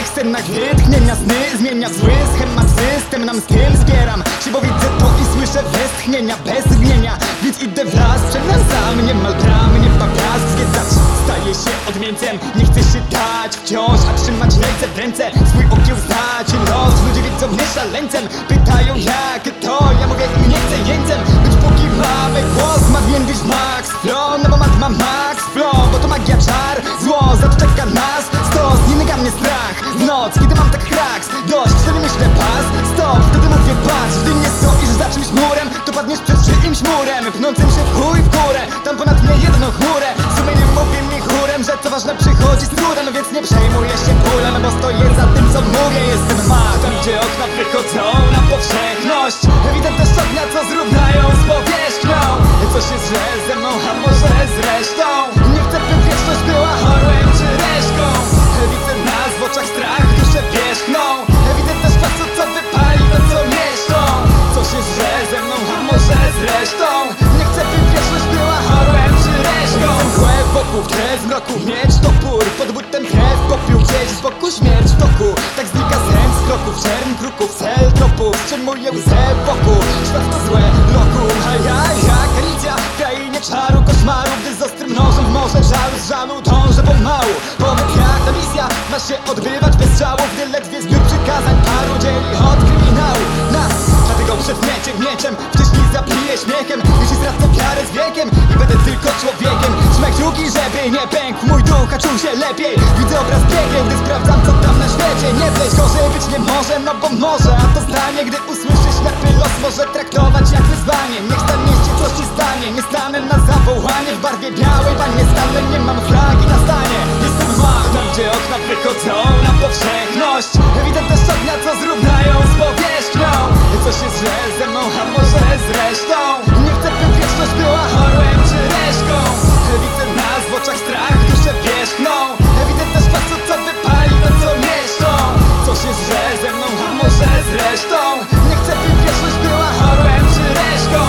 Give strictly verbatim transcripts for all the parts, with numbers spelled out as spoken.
Senna wytchnienia sny zmienia w zły schemat. System nam skill zbieram się, bo widzę to i słyszę westchnienia bez gnienia. Więc idę wraz, przed nas sam niemal bram, nie bawiast zwiedzać. Staję się odmieńcem, nie chcę się dać wciąż, a trzymać ręce w ręce, swój okiełznać los. Ludzie widzą mnie szaleńcem, pytają jak to, ja mówię im nie chcę jeńcem być, póki mamy głos. Magien być max flow, no bo mat ma max flow, bo to magia czar, zło, za to czeka nas stos. Nie nyga mnie strach w noc, kiedy mam tak kraks. Dość, wtedy myślę pas, stop, wtedy mówię patrz. Gdy nie stoisz za czymś murem, to padniesz przed czyimś murem, pnącym się w chuj w górę, tam ponad mnie jedną chmurę. Sumienie mówi mi chórem, że co ważne przychodzi z trudem, więc nie przejmuję się bólem, bo stoję za tym co mówię. Jestem ma, tam gdzie okna wychodzą na powszechność. Widzę też ognia, co zrównają z powierzchnią. Coś jest źle ze mną, a może z resztą. Nie chcę, by wieczność była orłem czy reszką. Widzę nas w oczach strach, duszę pierzchną. Widzę też pasu, co wypali to co mieszczą. Coś jest źle ze mną, a może z resztą. Nie chcę, by wieczność była orłem czy reszką. Widzę mgłę wokół, w tle zmroku, miecz, topór. Pod butem krew, popiół, gdzieś z boku śmierć w toku. Tak znika sen z kroków, czern kruków, cel tropów. Wstrzymuję łzę wokół, świat to złe lokum. A ja, jak Alicja w krainie czaru, koszmaru. Gdy z ostrym nożem w morze żalu, z żalu dążę pomału. Powiedz jak ta misja ma się odbywać bez żału, gdy ledwie zbiór przykazań paru dzieli od kryminału nas. Dlatego przed mieczem, mieczem wcześniej zabiję śmiechem, jeśli stracę wiarę z wiekiem i będę tylko człowiekiem. Trzymaj kciuki, żeby nie pękł mój duch, a czuł się lepiej. Widzę obraz piekieł, gdy sprawdzam co tam na świecie. Nie pleć, gorzej być nie może, no bo może. A to zdanie, gdy usłyszysz ślepy los, może traktować jak wyzwanie. Niech stanie się, coś ci stanie. Nie stanę na zawołanie w barwie białej pannie. Stanę, nie mam flagi na stanie. Jestem ma, tam gdzie okna wychodzą na powszechność. Widzę też ognia, co zrównają z powierzchnią. Coś jest źle ze mną, a może z resztą. Nie chcę, by wieczność była orłem czy reszką. Widzę nas w oczach strach, duszę pierzchną. Widzę też pasu, co wypali to co mieszczą. Coś jest źle ze mną, a może z resztą. Nie chcę, by wieczność była orłem czy reszką.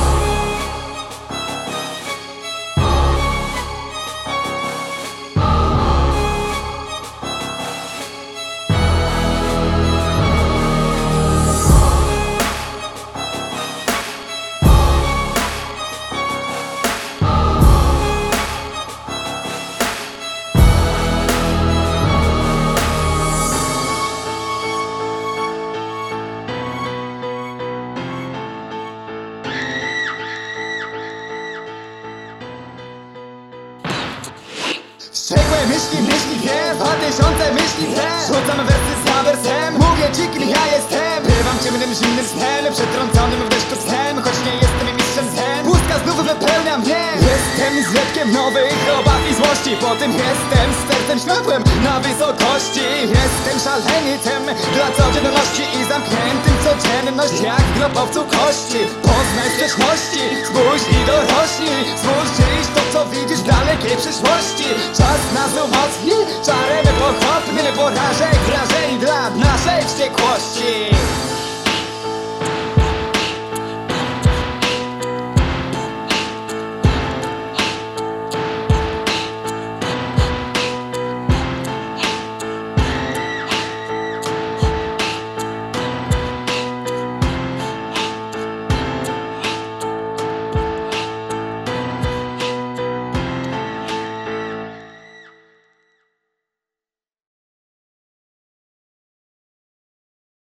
Wściekłe myśli, myśli wiem, dwa tysiące myśli wiem. Rzucam wersy za wersem, mówię ci kim ja jestem. Bywam ciemnym, zimnym snem, przetrąconym w deszczu psem. Choć nie jestem mistrzem zen, pustka znów wypełnia mnie. Jestem zlepkiem nowych obaw i złości. Po tym jestem z sercem światłem na wysokości. Jestem szalenicem dla codzienności i zamkniętym codzienność jak w grobowcu kości. Poznaj sprzeczności, spójrz i dorośnij. Spójrz dziś to co widzisz w dalekiej przyszłości. Czas nas umocni,